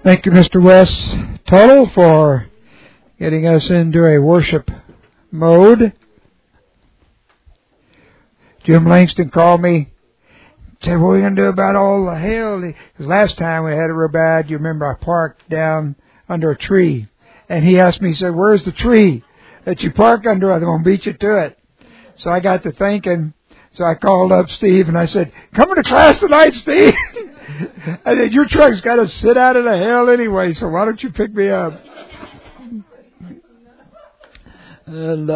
Thank you, Mr. Wes Tuttle, for getting us into a worship mode. Jim Langston called me, said, what are we going to do about all the hail? Because last time we had it real bad, you remember I parked down under a tree. And he asked me, he said, where's the tree that you park under? I'm going to beat you to it. So I got to thinking, so I called up Steve and I said, coming to class tonight, Steve? I said, your truck's got to sit out of the hail anyway, so why don't you pick me up? And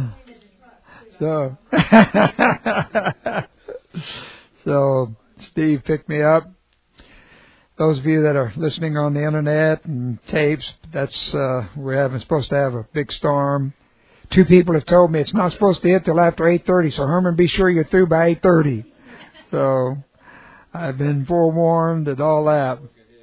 so Steve picked me up. Those of you that are listening on the internet and tapes, we're supposed to have a big storm. 2 people have told me it's not supposed to hit till after 8:30, so Herman, be sure you're through by 8:30. So I've been forewarned and all that.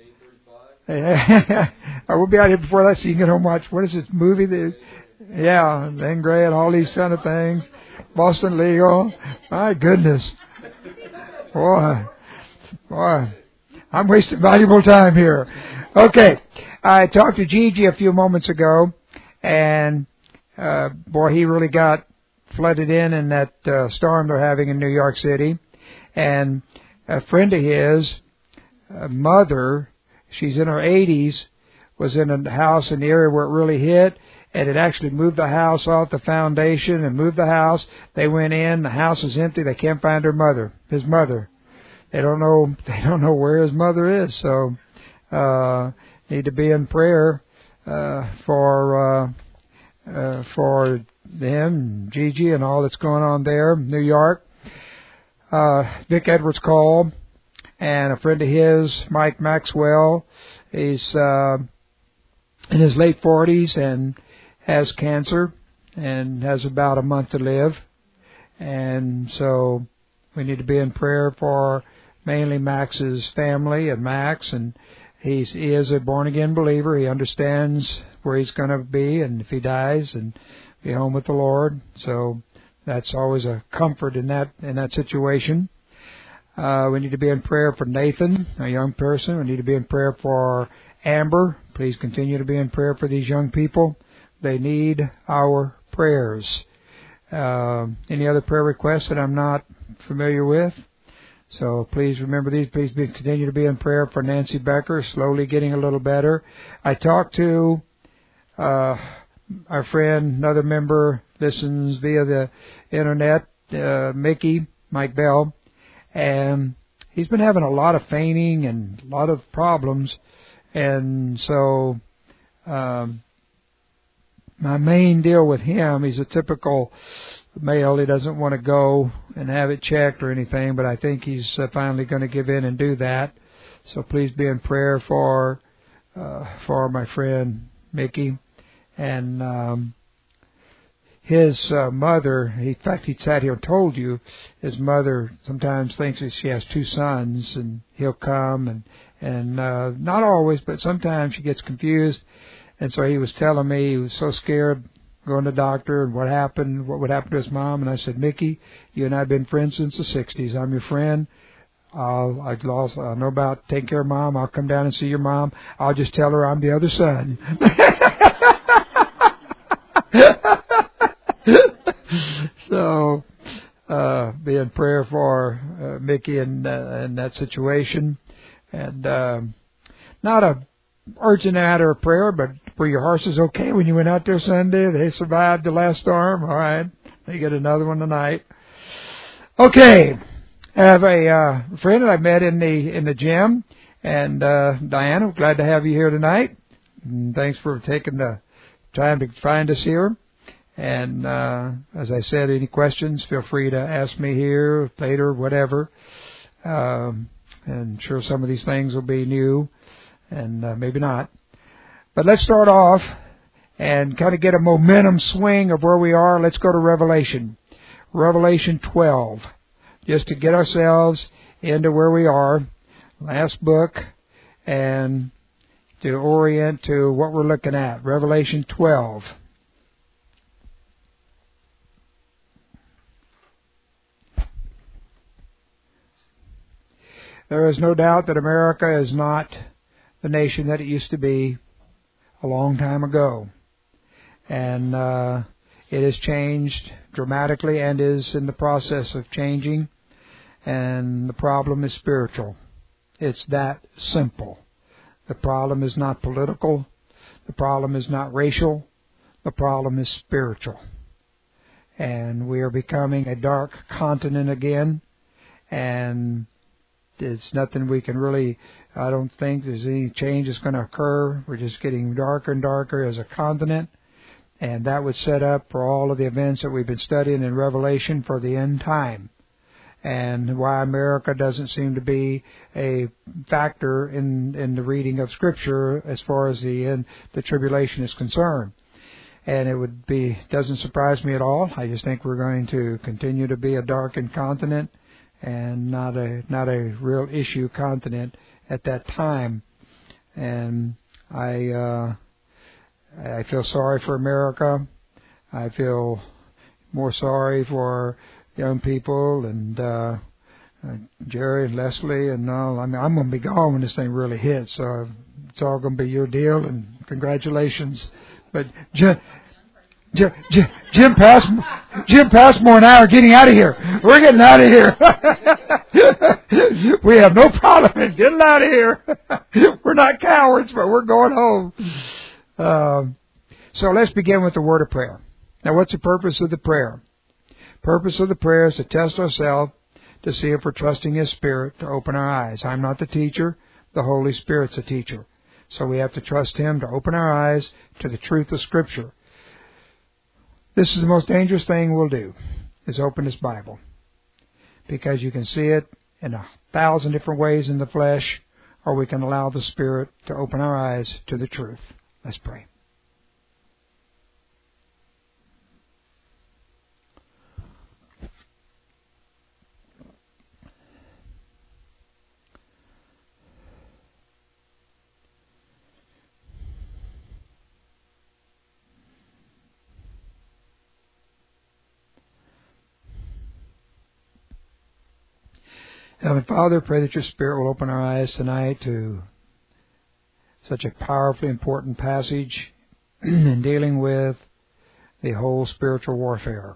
I will be out here before that, so you can get home and watch. What is this movie? Ben Gray and all these kind of things. Boston Legal. My goodness. Boy. I'm wasting valuable time here. Okay. I talked to Gigi a few moments ago, and he really got flooded in that storm they're having in New York City. And a friend of his, mother, she's in her 80s, was in a house in the area where it really hit, and it actually moved the house off the foundation and moved the house. They went in, the house is empty, they can't find his mother. They don't know where his mother is, so need to be in prayer for them, Gigi, and all that's going on there, New York. Vic Edwards called, and a friend of his, Mike Maxwell, he's in his late 40s and has cancer and has about a month to live. And so we need to be in prayer for mainly Max's family and Max. And he is a born-again believer. He understands where he's going to be, and if he dies, and be home with the Lord. So that's always a comfort in that situation. We need to be in prayer for Nathan, a young person. We need to be in prayer for Amber. Please continue to be in prayer for these young people. They need our prayers. Any other prayer requests that I'm not familiar with? So please remember these. Please continue to be in prayer for Nancy Becker, slowly getting a little better. I talked to our friend, another member, listens via the internet, Mike Bell, and he's been having a lot of fainting and a lot of problems. And so my main deal with him, he's a typical male. He doesn't want to go and have it checked or anything, but I think he's finally going to give in and do that. So please be in prayer for my friend Mickey. And his mother, in fact, he sat here and told you, his mother sometimes thinks that she has 2 sons, and he'll come, and not always, but sometimes she gets confused. And so he was telling me he was so scared going to the doctor and what would happen to his mom. And I said, Mickey, you and I have been friends since the 60s. I'm your friend. I know about taking care of Mom. I'll come down and see your mom. I'll just tell her I'm the other son. So, be in prayer for Mickey in that situation. And not a urgent matter of prayer, but were your horses okay when you went out there Sunday? They survived the last storm? All right. They get another one tonight. Okay. I have a friend that I met in the gym, and Diana, I'm glad to have you here tonight. And thanks for taking the time to find us here. And as I said, any questions, feel free to ask me here, later, whatever. And sure some of these things will be new, and maybe not. But let's start off and kind of get a momentum swing of where we are. Let's go to Revelation 12, just to get ourselves into where we are, last book, and to orient to what we're looking at. Revelation 12. There is no doubt that America is not the nation that it used to be a long time ago. And it has changed dramatically and is in the process of changing. And the problem is spiritual. It's that simple. The problem is not political. The problem is not racial. The problem is spiritual. And we are becoming a dark continent again. And it's nothing we can really, I don't think there's any change that's going to occur. We're just getting darker and darker as a continent. And that would set up for all of the events that we've been studying in Revelation for the end time. And why America doesn't seem to be a factor in the reading of Scripture as far as the tribulation is concerned. And it doesn't surprise me at all. I just think we're going to continue to be a darkened continent and not a real issue continent at that time. And I feel sorry for America. I feel more sorry for young people and Jerry and Leslie and all. I mean, I'm going to be gone when this thing really hits, so it's all going to be your deal. And congratulations. But Jim Passmore and I are getting out of here. We're getting out of here. We have no problem in getting out of here. We're not cowards, but we're going home. So let's begin with the word of prayer. Now, what's the purpose of the prayer? Purpose of the prayer is to test ourselves to see if we're trusting His Spirit to open our eyes. I'm not the teacher. The Holy Spirit's the teacher. So we have to trust Him to open our eyes to the truth of Scripture. This is the most dangerous thing we'll do, is open this Bible. Because you can see it in 1,000 different ways in the flesh, or we can allow the Spirit to open our eyes to the truth. Let's pray. Heavenly Father, I pray that your Spirit will open our eyes tonight to such a powerfully important passage in dealing with the whole spiritual warfare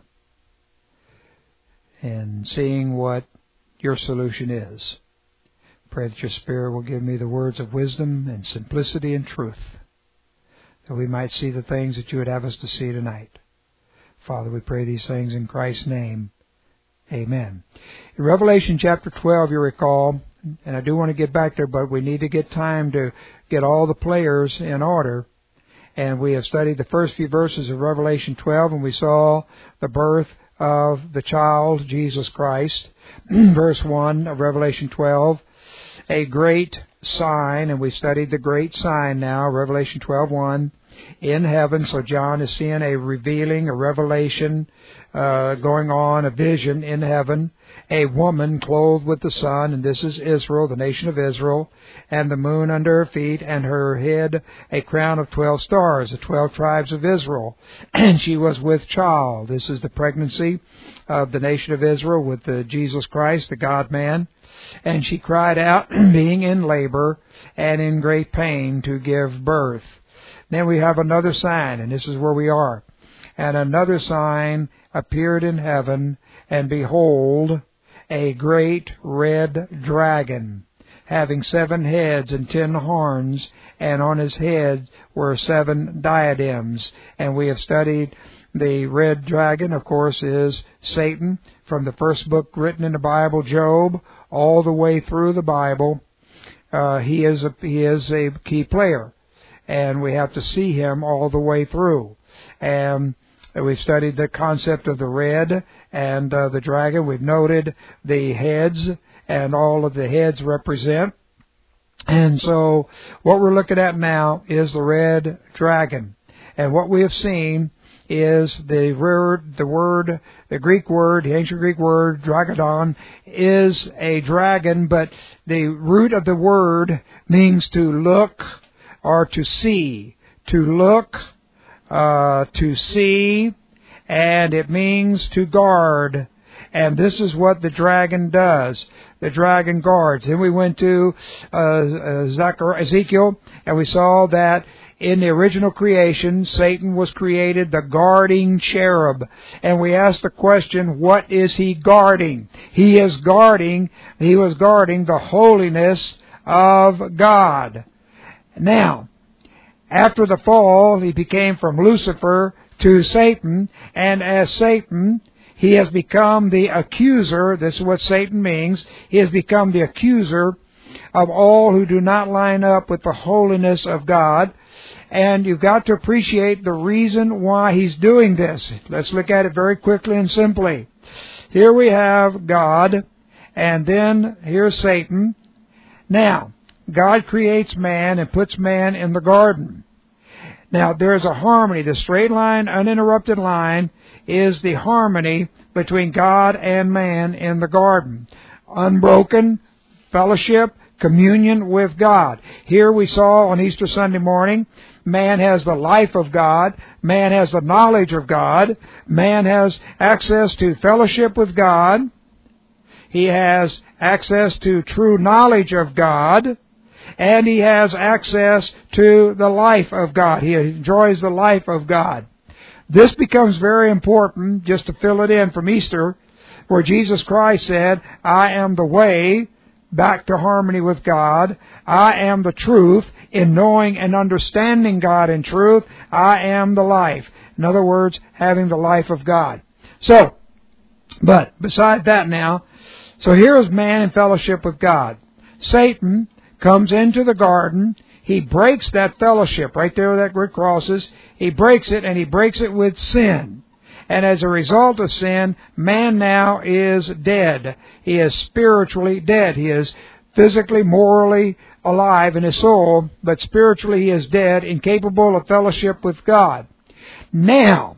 and seeing what your solution is. Pray that your Spirit will give me the words of wisdom and simplicity and truth, that we might see the things that you would have us to see tonight. Father, we pray these things in Christ's name. Amen. In Revelation chapter 12, you recall, and I do want to get back there, but we need to get time to get all the players in order. And we have studied the first few verses of Revelation 12, and we saw the birth of the child, Jesus Christ. Verse 1 of Revelation 12, a great sign, and we studied the great sign now, Revelation 12:1, in heaven. So John is seeing a revealing, a revelation going on, a vision in heaven. A woman clothed with the sun, and this is Israel, the nation of Israel, and the moon under her feet, and her head a crown of 12 stars, the 12 tribes of Israel. And she was with child. This is the pregnancy of the nation of Israel with Jesus Christ, the God-man. And she cried out, being in labor and in great pain to give birth. Then we have another sign, and this is where we are. And another sign appeared in heaven, and behold, a great red dragon, having 7 heads and 10 horns, and on his head were 7 diadems. And we have studied the red dragon, of course, is Satan, from the first book written in the Bible, Job, all the way through the Bible. He is a key player, and we have to see him all the way through. And we've studied the concept of the red and the dragon. We've noted the heads, and all of the heads represent. And so what we're looking at now is the red dragon. And what we have seen is the Greek word, the ancient Greek word, dragodon, is a dragon, but the root of the word means to look or to see. To look, to see, and it means to guard. And this is what the dragon does. The dragon guards. Then we went to Ezekiel, and we saw that in the original creation, Satan was created the guarding cherub. And we asked the question, what is he guarding? He was guarding the holiness of God. Now, after the fall, he became from Lucifer to Satan, and as Satan, he has become the accuser. This is what Satan means. He has become the accuser of all who do not line up with the holiness of God. And you've got to appreciate the reason why he's doing this. Let's look at it very quickly and simply. Here we have God, and then here's Satan. Now, God creates man and puts man in the garden. Now, there's a harmony. The straight line, uninterrupted line, is the harmony between God and man in the garden. Unbroken fellowship, communion with God. Here we saw on Easter Sunday morning, man has the life of God. Man has the knowledge of God. Man has access to fellowship with God. He has access to true knowledge of God. And he has access to the life of God. He enjoys the life of God. This becomes very important, just to fill it in from Easter, where Jesus Christ said, I am the way back to harmony with God. I am the truth in knowing and understanding God in truth. I am the life. In other words, having the life of God. So, but beside that now, so here is man in fellowship with God. Satan comes into the garden. He breaks that fellowship right there where that word crosses. He breaks it, and he breaks it with sin. And as a result of sin, man now is dead. He is spiritually dead. He is physically, morally alive in his soul, but spiritually he is dead, incapable of fellowship with God. Now,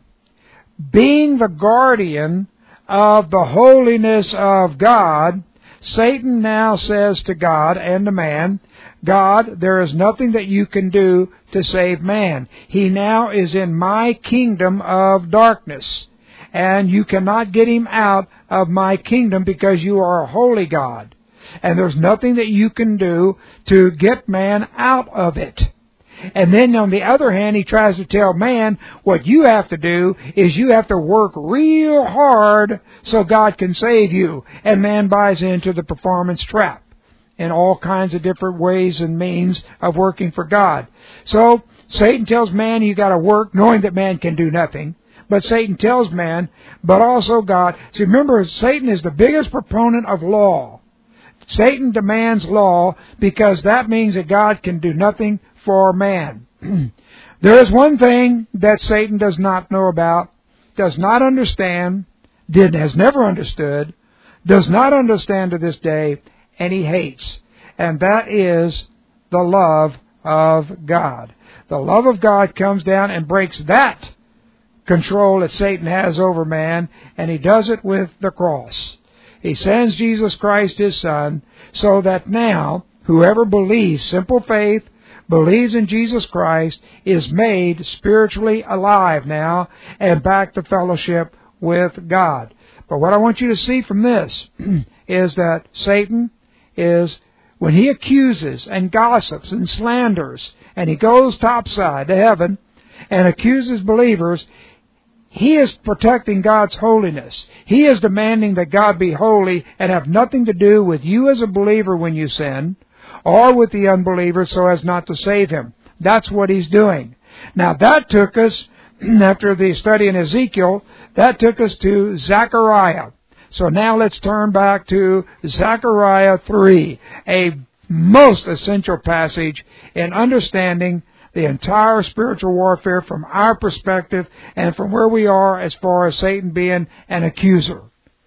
being the guardian of the holiness of God, Satan now says to God and to man, God, there is nothing that you can do to save man. He now is in my kingdom of darkness, and you cannot get him out of my kingdom because you are a holy God. And there's nothing that you can do to get man out of it. And then on the other hand, he tries to tell man, what you have to do is you have to work real hard so God can save you. And man buys into the performance trap in all kinds of different ways and means of working for God. So Satan tells man you got to work, knowing that man can do nothing. But Satan tells man, but also God. See, remember, Satan is the biggest proponent of law. Satan demands law because that means that God can do nothing for man. There is one thing that Satan does not know about, does not understand, has never understood, does not understand to this day, and he hates. And that is the love of God. The love of God comes down and breaks that control that Satan has over man, and he does it with the cross. He sends Jesus Christ, his Son, so that now whoever believes, simple faith, believes in Jesus Christ, is made spiritually alive now and back to fellowship with God. But what I want you to see from this is that Satan is, when he accuses and gossips and slanders, and he goes topside to heaven and accuses believers, he is protecting God's holiness. He is demanding that God be holy and have nothing to do with you as a believer when you sin, or with the unbeliever so as not to save him. That's what he's doing. Now that took us, after the study in Ezekiel, that took us to Zechariah. So now let's turn back to Zechariah 3, a most essential passage in understanding the entire spiritual warfare from our perspective and from where we are as far as Satan being an accuser.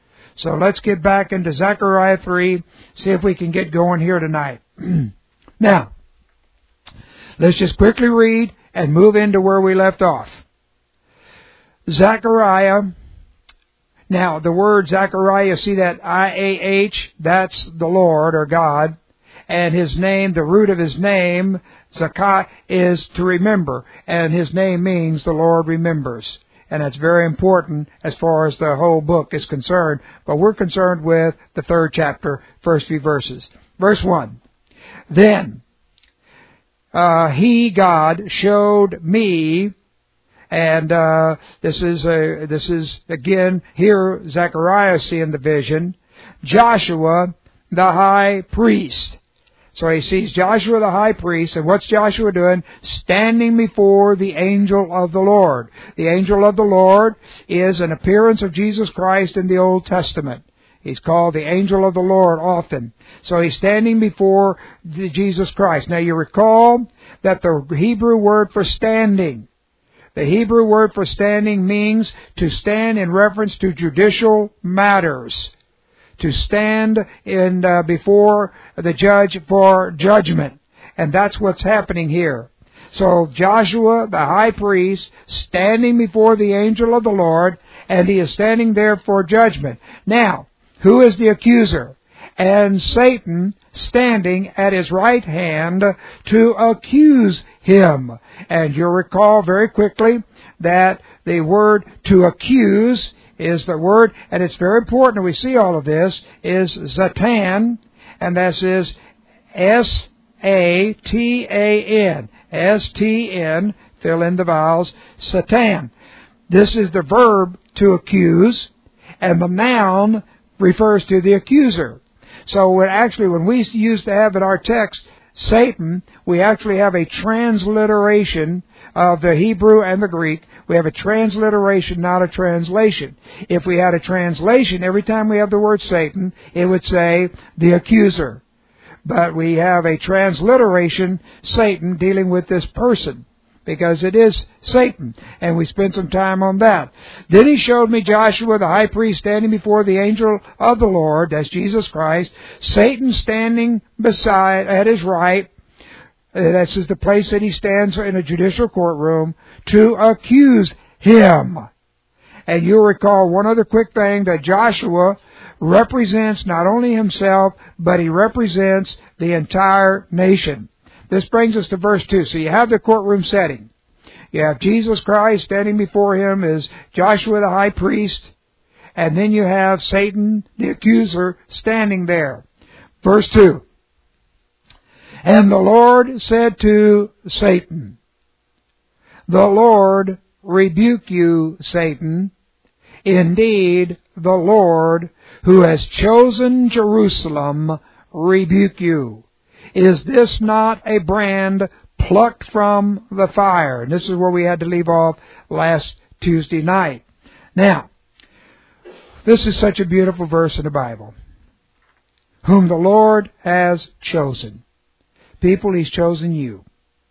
So let's get back into Zechariah 3, see if we can get going here tonight. Now, let's just quickly read and move into where we left off. Zechariah. Now, the word Zechariah, see that I-A-H, that's the Lord or God. And his name, the root of his name, Zakah, is to remember. And his name means the Lord remembers. And that's very important as far as the whole book is concerned. But we're concerned with the 3rd chapter, first few verses. Verse 1. Then He, God, showed me, and this is again here Zechariah seeing the vision, Joshua the high priest. So he sees Joshua the high priest, and what's Joshua doing? Standing before the angel of the Lord. The angel of the Lord is an appearance of Jesus Christ in the Old Testament. He's called the angel of the Lord often. So he's standing before Jesus Christ. Now you recall that the Hebrew word for standing, the Hebrew word for standing means to stand in reference to judicial matters. To stand in before the judge for judgment. And that's what's happening here. So Joshua, the high priest, standing before the angel of the Lord, and he is standing there for judgment. Now, who is the accuser? And Satan standing at his right hand to accuse him. And you'll recall very quickly that the word to accuse is the word, and it's very important that we see all of this, is Satan, and this is S-A-T-A-N. S-T-N, fill in the vowels, Satan. This is the verb to accuse, and the noun refers to the accuser. So when we used to have in our text Satan, we actually have a transliteration of the Hebrew and the Greek. We have a transliteration, not a translation. If we had a translation, every time we have the word Satan, it would say the accuser. But we have a transliteration, Satan, dealing with this person, because it is Satan. And we spent some time on that. Then he showed me Joshua, the high priest, standing before the angel of the Lord, that's Jesus Christ, Satan standing beside, at his right. This is the place that he stands in a judicial courtroom to accuse him. And you'll recall one other quick thing, that Joshua represents not only himself, but he represents the entire nation. This brings us to verse 2. So you have the courtroom setting. You have Jesus Christ standing before him as Joshua the high priest. And then you have Satan, the accuser, standing there. Verse 2. And the Lord said to Satan, the Lord rebuke you, Satan. Indeed, the Lord, who has chosen Jerusalem, rebuke you. Is this not a brand plucked from the fire? And this is where we had to leave off last Tuesday night. Now, this is such a beautiful verse in the Bible. Whom the Lord has chosen. People, He's chosen you.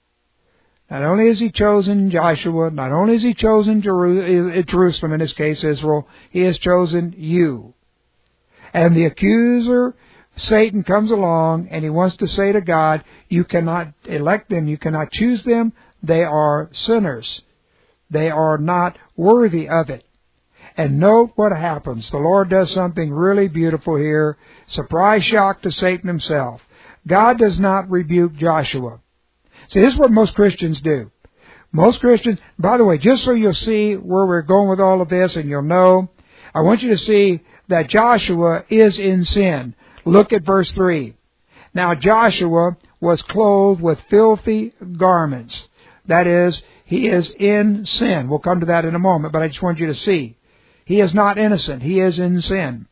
Not only has He chosen Joshua, not only has He chosen Jerusalem, in this case Israel, He has chosen you. And the accuser, Satan, comes along and he wants to say to God, you cannot elect them, you cannot choose them, they are sinners. They are not worthy of it. And note what happens. The Lord does something really beautiful here. Surprise shock to Satan himself. God does not rebuke Joshua. See, this is what most Christians do. Most Christians, by the way, just so you'll see where we're going with all of this and you'll know, I want you to see that Joshua is in sin. Look at verse 3. Now Joshua was clothed with filthy garments. That is, he is in sin. We'll come to that in a moment, but I just want you to see. He is not innocent. He is in sin.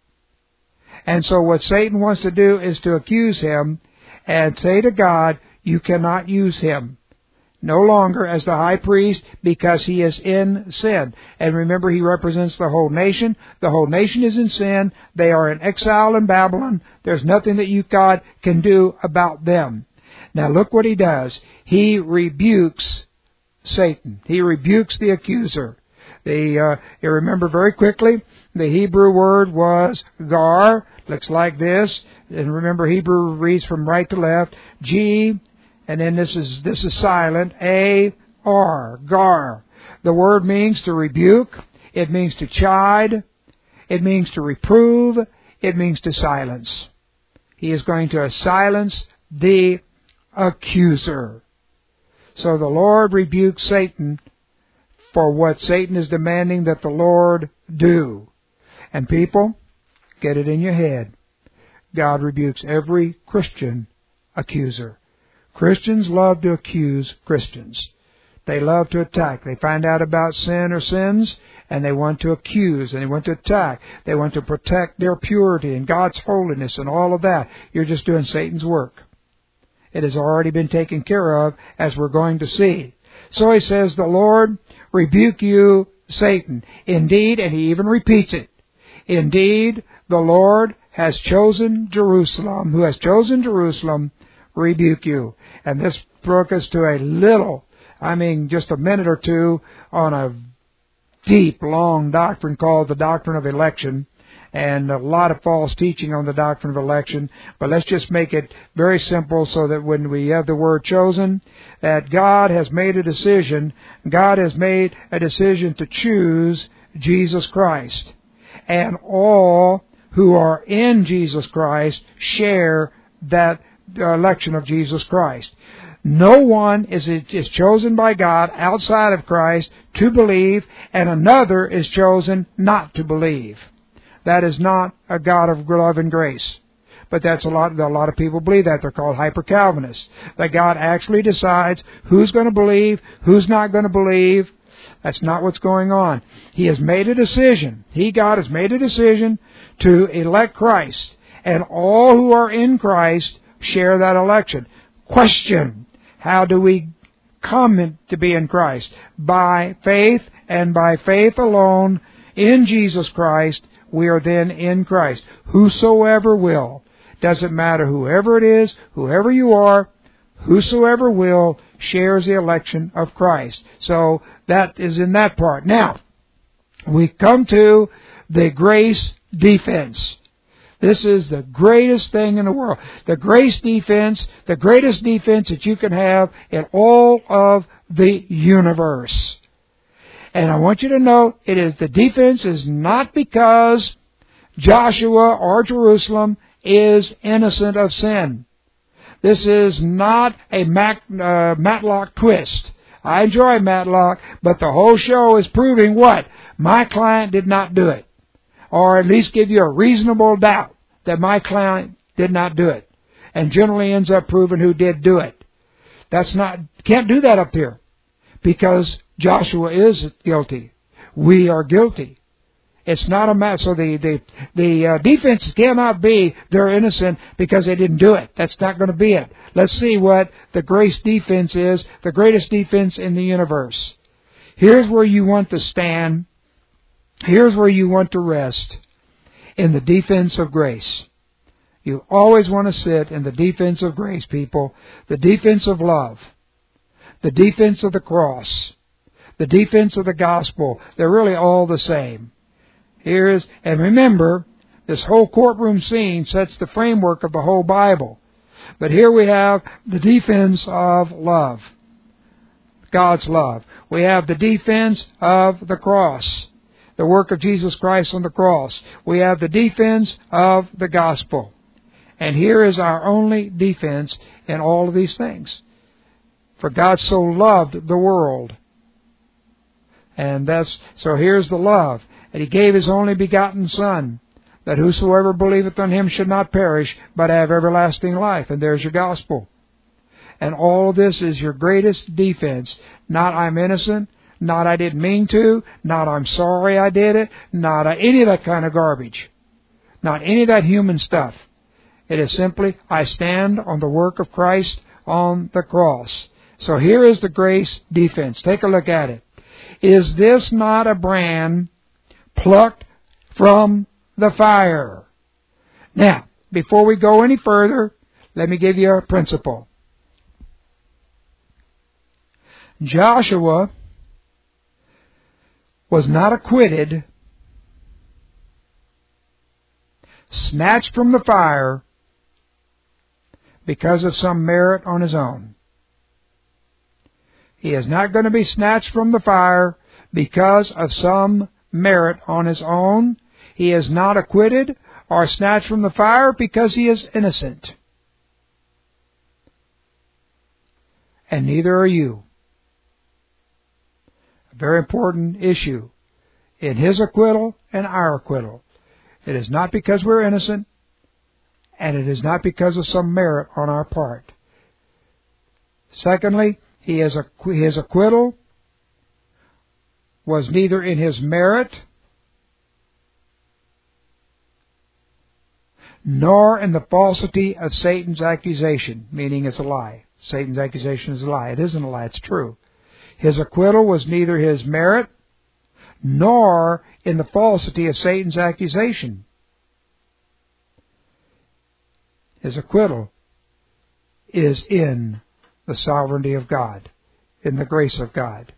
And so what Satan wants to do is to accuse him and say to God, you cannot use him no longer as the high priest because he is in sin. And remember, he represents the whole nation. The whole nation is in sin. They are in exile in Babylon. There's nothing that you, God, can do about them. Now look what he does. He rebukes Satan. He rebukes the accuser. You remember very quickly, the Hebrew word was gar. Looks like this. And remember, Hebrew reads from right to left. G, and then this is silent. A-R, gar. The word means to rebuke. It means to chide. It means to reprove. It means to silence. He is going to silence the accuser. So the Lord rebukes Satan for what Satan is demanding that the Lord do. And people, get it in your head. God rebukes every Christian accuser. Christians love to accuse Christians. They love to attack. They find out about sin or sins, and they want to accuse, and they want to attack. They want to protect their purity and God's holiness and all of that. You're just doing Satan's work. It has already been taken care of, as we're going to see. So he says, the Lord rebuke you, Satan. Indeed, and he even repeats it. Indeed, the Lord has chosen Jerusalem. Who has chosen Jerusalem, rebuke you. And this broke us to a little, just a minute or two on a deep, long doctrine called the doctrine of election, and a lot of false teaching on the doctrine of election. But let's just make it very simple so that when we have the word chosen, that God has made a decision. God has made a decision to choose Jesus Christ. And all who are in Jesus Christ share that election of Jesus Christ. No one is chosen by God outside of Christ to believe, and another is chosen not to believe. That is not a God of love and grace. But a lot of people believe that. They're called hyper-Calvinists. That God actually decides who's going to believe, who's not going to believe. That's not what's going on. He has made a decision. God has made a decision to elect Christ. And all who are in Christ share that election. Question: how do we come to be in Christ? By faith, and by faith alone in Jesus Christ, we are then in Christ. Whosoever will. Doesn't matter whoever it is, whoever you are, whosoever will shares the election of Christ. So that is in that part. Now, we come to the grace defense. This is the greatest thing in the world. The grace defense, the greatest defense that you can have in all of the universe. And I want you to know, the defense is not because Joshua or Jerusalem is innocent of sin. This is not a Matlock twist. I enjoy Matlock, but the whole show is proving what? My client did not do it. Or at least give you a reasonable doubt that my client did not do it. And generally ends up proving who did do it. Can't do that up here. Because Joshua is guilty. We are guilty. It's not a matter. So the defense cannot be they're innocent because they didn't do it. That's not going to be it. Let's see what the grace defense is, the greatest defense in the universe. Here's where you want to stand. Here's where you want to rest, in the defense of grace. You always want to sit in the defense of grace, people. The defense of love. The defense of the cross. The defense of the gospel. They're really all the same. And remember, this whole courtroom scene sets the framework of the whole Bible. But here we have the defense of love. God's love. We have the defense of the cross. The work of Jesus Christ on the cross. We have the defense of the gospel. And here is our only defense in all of these things. For God so loved the world. So here's the love. And He gave His only begotten Son, that whosoever believeth on Him should not perish, but have everlasting life. And there's your gospel. And all this is your greatest defense. Not I'm innocent, not I didn't mean to, not I'm sorry I did it, not any of that kind of garbage. Not any of that human stuff. It is simply, I stand on the work of Christ on the cross. So here is the grace defense. Take a look at it. Is this not a brand plucked from the fire? Now, before we go any further, let me give you a principle. Joshua was not acquitted, snatched from the fire, because of some merit on his own. He is not going to be snatched from the fire because of some merit on his own. He is not acquitted or snatched from the fire because he is innocent. And neither are you. Very important issue in His acquittal and our acquittal. It is not because we're innocent, and it is not because of some merit on our part. Secondly, His acquittal was neither in His merit nor in the falsity of Satan's accusation, meaning it's a lie. Satan's accusation is a lie. It isn't a lie, it's true. His acquittal was neither His merit nor in the falsity of Satan's accusation. His acquittal is in the sovereignty of God, in the grace of God.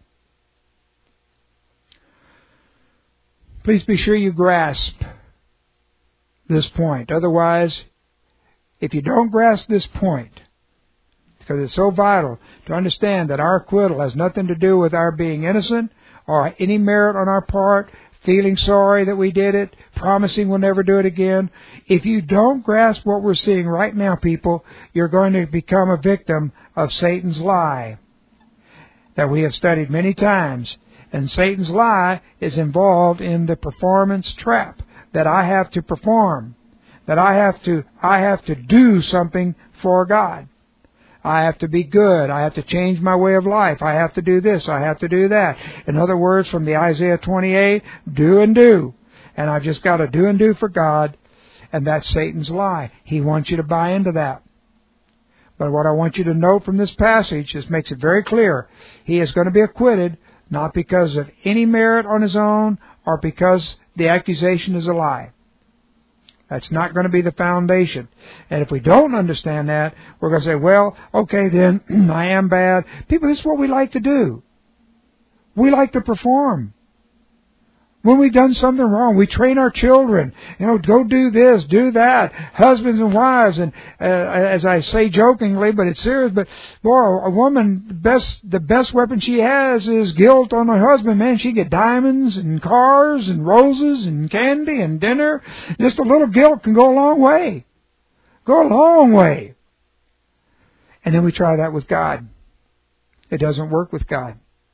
Please be sure you grasp this point. Otherwise, if you don't grasp this point, because it's so vital to understand that our acquittal has nothing to do with our being innocent or any merit on our part, feeling sorry that we did it, promising we'll never do it again. If you don't grasp what we're seeing right now, people, you're going to become a victim of Satan's lie that we have studied many times. And Satan's lie is involved in the performance trap that I have to perform, that I have to do something for God. I have to be good. I have to change my way of life. I have to do this. I have to do that. In other words, from the Isaiah 28, do and do. And I've just got to do and do for God. And that's Satan's lie. He wants you to buy into that. But what I want you to note from this passage, this makes it very clear. He is going to be acquitted, not because of any merit on his own or because the accusation is a lie. That's not going to be the foundation. And if we don't understand that, we're going to say, well, okay, then I am bad. People, this is what we like to do. We like to perform. When we've done something wrong, we train our children. Go do this, do that. Husbands and wives, and as I say jokingly, but it's serious. But boy, a woman, the best weapon she has is guilt on her husband. Man, she get diamonds and cars and roses and candy and dinner. Just a little guilt can go a long way. Go a long way. And then we try that with God. It doesn't work with God.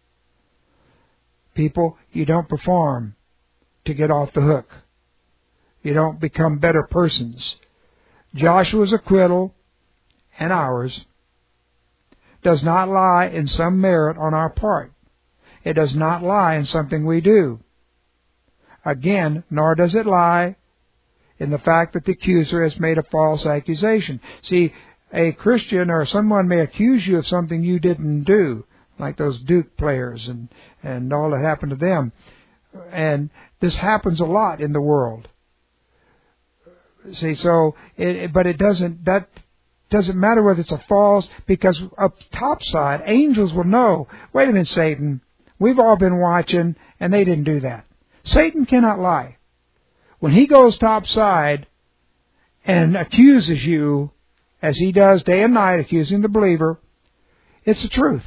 People, you don't perform to get off the hook. You don't become better persons. Joshua's acquittal and ours does not lie in some merit on our part. It does not lie in something we do. Again, nor does it lie in the fact that the accuser has made a false accusation. See, a Christian or someone may accuse you of something you didn't do, like those Duke players and all that happened to them. And this happens a lot in the world. See, but it doesn't, that doesn't matter whether it's a false, because up topside, angels will know, wait a minute, Satan, we've all been watching, and they didn't do that. Satan cannot lie. When he goes topside and accuses you, as he does day and night, accusing the believer, it's the truth.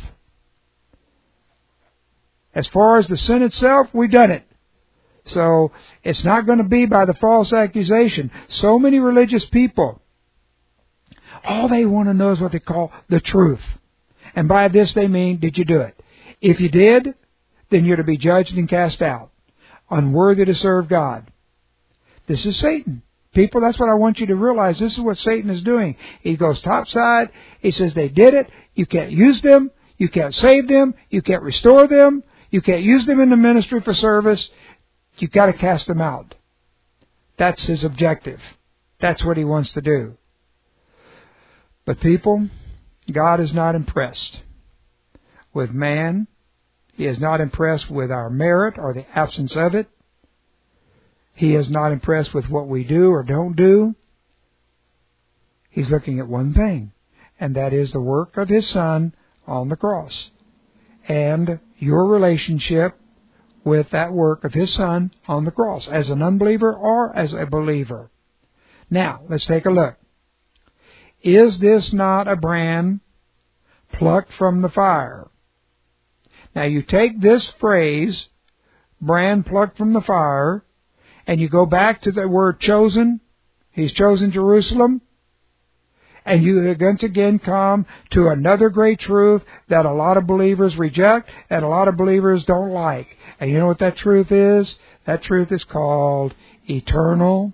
As far as the sin itself, we've done it. So it's not going to be by the false accusation. So many religious people, all they want to know is what they call the truth. And by this they mean, did you do it? If you did, then you're to be judged and cast out, unworthy to serve God. This is Satan. People, that's what I want you to realize. This is what Satan is doing. He goes topside. He says they did it. You can't use them. You can't save them. You can't restore them. You can't use them in the ministry for service. You've got to cast them out. That's his objective. That's what he wants to do. But people, God is not impressed with man. He is not impressed with our merit or the absence of it. He is not impressed with what we do or don't do. He's looking at one thing, and that is the work of His Son on the cross and your relationship with that work of His Son on the cross, as an unbeliever or as a believer. Now, let's take a look. Is this not a brand plucked from the fire? Now, you take this phrase, brand plucked from the fire, and you go back to the word chosen. He's chosen Jerusalem. And you once again come to another great truth that a lot of believers reject and a lot of believers don't like. And you know what that truth is? That truth is called eternal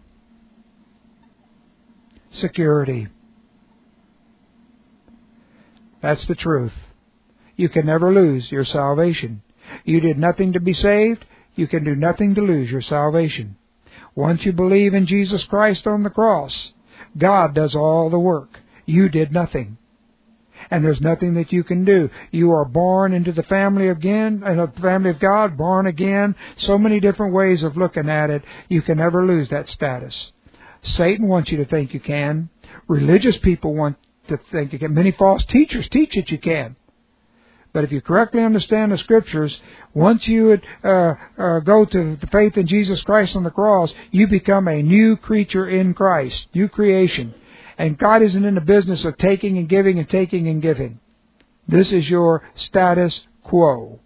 security. That's the truth. You can never lose your salvation. You did nothing to be saved. You can do nothing to lose your salvation. Once you believe in Jesus Christ on the cross, God does all the work. You did nothing. And there's nothing that you can do. You are born into the family again, and the family of God, born again. So many different ways of looking at it. You can never lose that status. Satan wants you to think you can. Religious people want to think you can. Many false teachers teach that you can. But if you correctly understand the Scriptures, once you go to the faith in Jesus Christ on the cross, you become a new creature in Christ, new creation. And God isn't in the business of taking and giving and taking and giving. This is your status quo.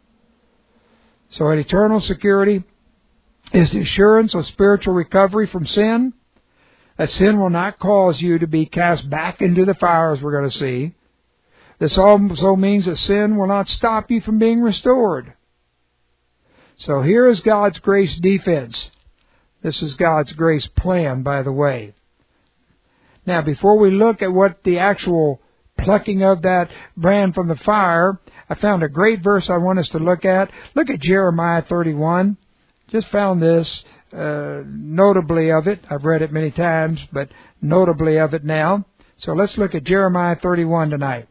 So an eternal security is the assurance of spiritual recovery from sin, that sin will not cause you to be cast back into the fire, as we're going to see. This also means that sin will not stop you from being restored. So here is God's grace defense. This is God's grace plan, by the way. Now, before we look at what the actual plucking of that brand from the fire, I found a great verse I want us to look at. Look at Jeremiah 31. Just found this, notably of it. I've read it many times, but notably of it now. So let's look at Jeremiah 31 tonight.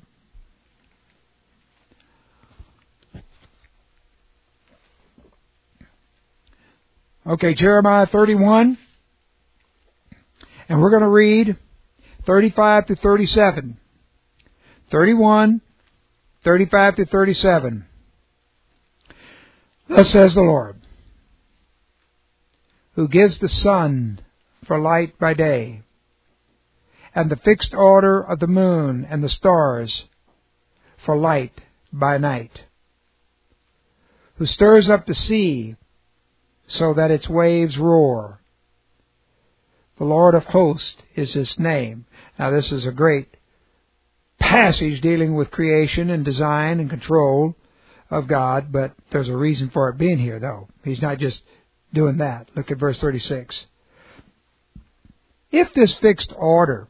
Okay, Jeremiah 31. And we're going to read 35 to 37. 31, 35 to 37. Thus says the Lord, who gives the sun for light by day, and the fixed order of the moon and the stars for light by night, who stirs up the sea so that its waves roar. The Lord of hosts is His name. Now this is a great passage dealing with creation and design and control of God, but there's a reason for it being here, though. He's not just doing that. Look at verse 36. If this fixed order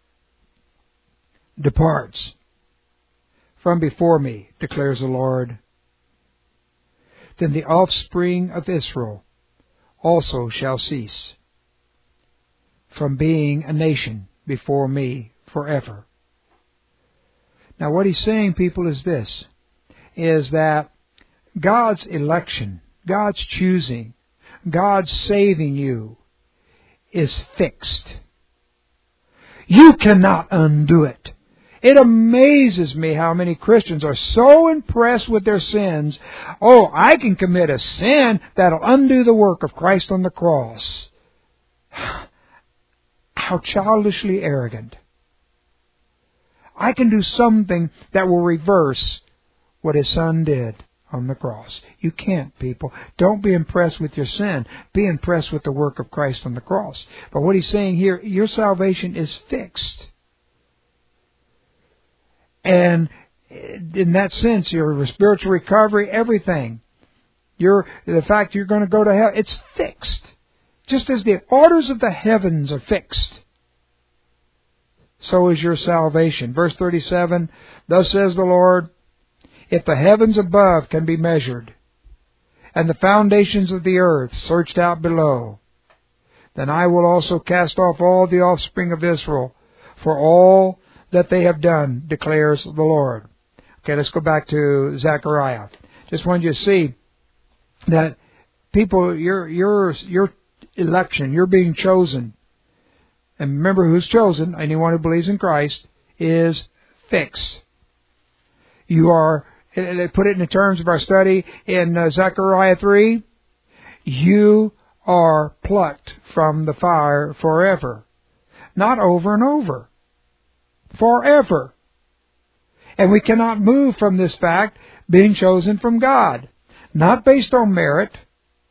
departs from before me, declares the Lord, then the offspring of Israel also shall cease from being a nation before me forever. Now what he's saying, people, is this, is that God's election, God's choosing, God's saving you is fixed. You cannot undo it. It amazes me how many Christians are so impressed with their sins. Oh, I can commit a sin that'll undo the work of Christ on the cross. How childishly arrogant. I can do something that will reverse what His Son did on the cross. You can't, people. Don't be impressed with your sin. Be impressed with the work of Christ on the cross. But what He's saying here, your salvation is fixed. And in that sense, your spiritual recovery, everything, the fact you're going to go to hell, it's fixed. Just as the orders of the heavens are fixed, so is your salvation. Verse 37, thus says the Lord, if the heavens above can be measured, and the foundations of the earth searched out below, then I will also cast off all the offspring of Israel for all that they have done, declares the Lord. Okay, let's go back to Zechariah. Just wanted you to see that people, your election, you're being chosen. And remember, who's chosen, anyone who believes in Christ, is fixed. You are, they put it in the terms of our study in Zechariah 3, you are plucked from the fire forever. Not over and over. Forever. And we cannot move from this fact, being chosen from God. Not based on merit,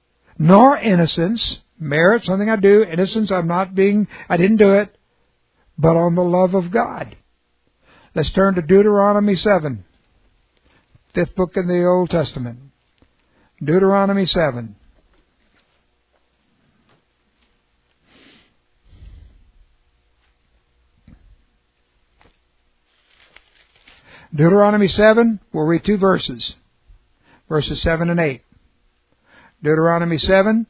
nor innocence. Merit, something I do. Innocence, I didn't do it. but on the love of God. Let's turn to Deuteronomy 7, fifth book in the Old Testament. Deuteronomy 7. Deuteronomy 7, we'll read two verses. Verses 7 and 8. Deuteronomy 7,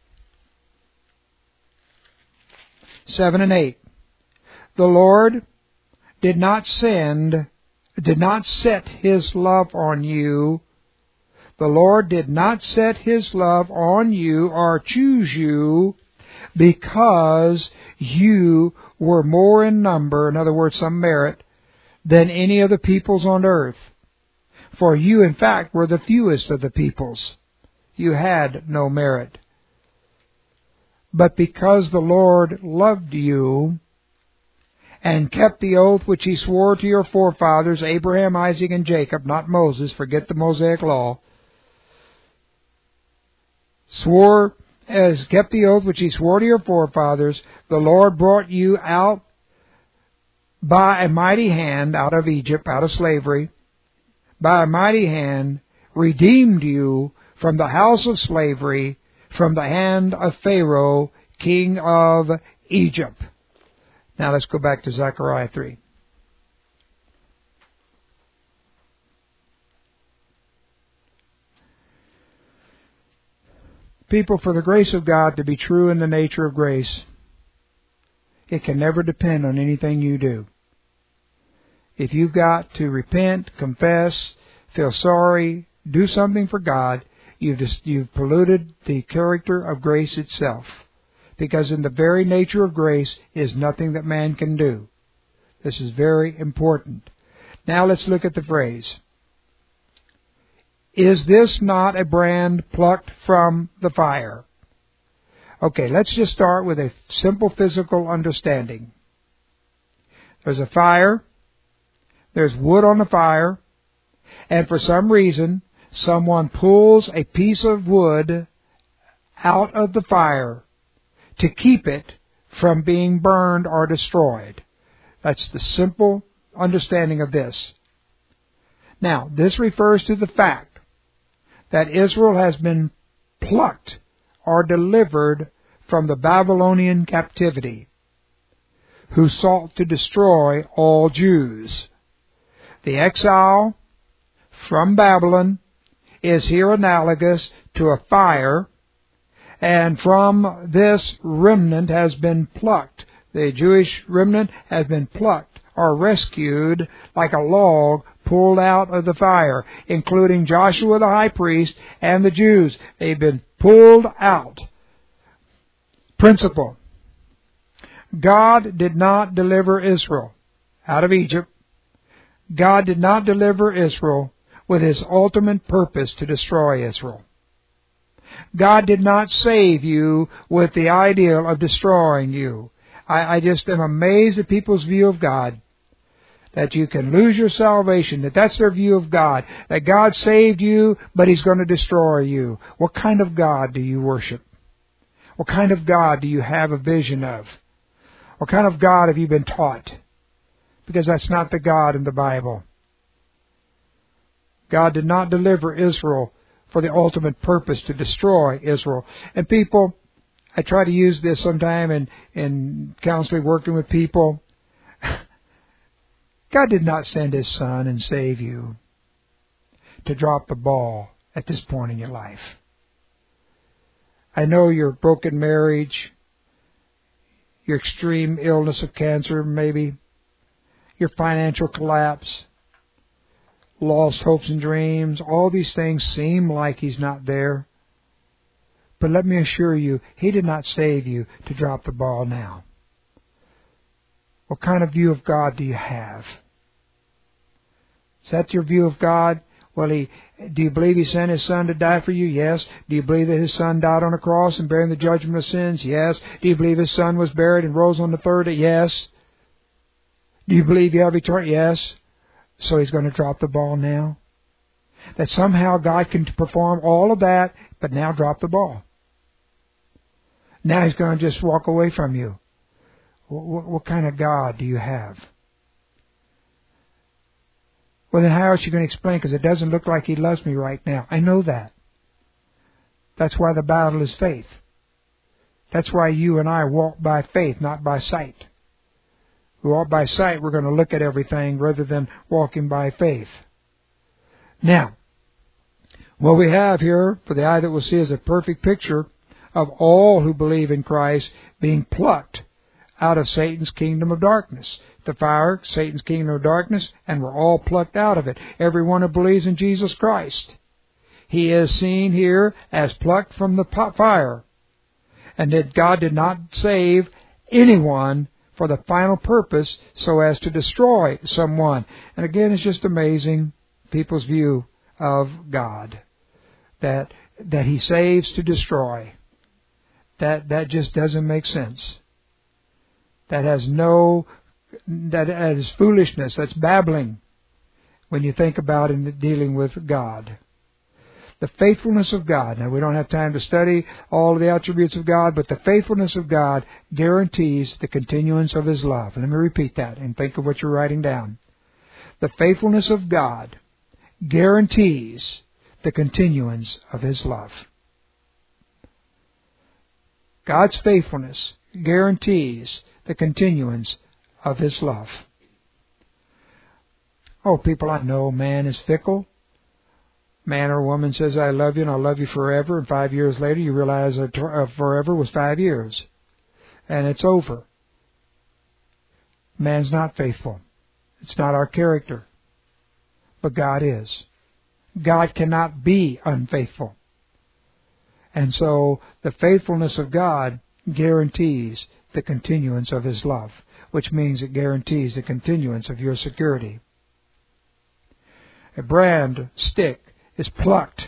7 and 8. The Lord did not set His love on you. The Lord did not set His love on you or choose you because you were more in number, in other words, some merit, than any of the peoples on earth. For you, in fact, were the fewest of the peoples. You had no merit. But because the Lord loved you and kept the oath which He swore to your forefathers, Abraham, Isaac, and Jacob, not Moses, forget the Mosaic law, kept the oath which He swore to your forefathers, the Lord brought you out by a mighty hand out of Egypt, out of slavery, by a mighty hand, redeemed you from the house of slavery, from the hand of Pharaoh, king of Egypt. Now let's go back to Zechariah 3. People, for the grace of God to be true in the nature of grace, it can never depend on anything you do. If you've got to repent, confess, feel sorry, do something for God, you've polluted the character of grace itself. Because in the very nature of grace is nothing that man can do. This is very important. Now let's look at the phrase. Is this not a brand plucked from the fire? Okay, let's just start with a simple physical understanding. There's a fire. There's wood on the fire. And for some reason, someone pulls a piece of wood out of the fire to keep it from being burned or destroyed. That's the simple understanding of this. Now, this refers to the fact that Israel has been plucked or delivered from the Babylonian captivity, who sought to destroy all Jews. The exile from Babylon is here analogous to a fire, and from this remnant has been plucked. The Jewish remnant has been plucked or rescued like a log pulled out of the fire, including Joshua the high priest and the Jews. They've been pulled out. Principle. God did not deliver Israel out of Egypt. God did not deliver Israel with His ultimate purpose to destroy Israel. God did not save you with the ideal of destroying you. I just am amazed at people's view of God. That you can lose your salvation, that's their view of God. That God saved you, but He's going to destroy you. What kind of God do you worship? What kind of God do you have a vision of? What kind of God have you been taught? Because that's not the God in the Bible. God did not deliver Israel for the ultimate purpose to destroy Israel. And people, I try to use this sometime in counseling, working with people. God did not send His Son and save you to drop the ball at this point in your life. I know your broken marriage, your extreme illness of cancer maybe, your financial collapse, lost hopes and dreams, all these things seem like He's not there. But let me assure you, He did not save you to drop the ball now. What kind of view of God do you have? Is that your view of God? Well, do you believe He sent His Son to die for you? Yes. Do you believe that His Son died on a cross and bearing the judgment of sins? Yes. Do you believe His Son was buried and rose on the third day? Yes. Do you believe you have eternity? Yes. So He's going to drop the ball now? That somehow God can perform all of that, but now drop the ball. Now He's going to just walk away from you. What kind of God do you have? Well, then how else are you going to explain? Because it doesn't look like He loves me right now. I know that. That's why the battle is faith. That's why you and I walk by faith, not by sight. We walk by sight, we're going to look at everything rather than walking by faith. Now, what we have here, for the eye that will see, is a perfect picture of all who believe in Christ being plucked out of Satan's kingdom of darkness. The fire, Satan's kingdom of darkness, and we're all plucked out of it. Everyone who believes in Jesus Christ. He is seen here as plucked from the fire. And that God did not save anyone for the final purpose so as to destroy someone. And again, it's just amazing, people's view of God. That He saves to destroy. That just doesn't make sense. That is foolishness. That's babbling when you think about it dealing with God. The faithfulness of God. Now, we don't have time to study all of the attributes of God, but the faithfulness of God guarantees the continuance of His love. Let me repeat that and think of what you're writing down. The faithfulness of God guarantees the continuance of His love. God's faithfulness guarantees the continuance of His love. Oh, people, I know man is fickle. Man or woman says, I love you and I'll love you forever. And 5 years later, you realize that forever was 5 years. And it's over. Man's not faithful. It's not our character. But God is. God cannot be unfaithful. And so the faithfulness of God guarantees the continuance of His love, which means it guarantees the continuance of your security. A brand stick is plucked,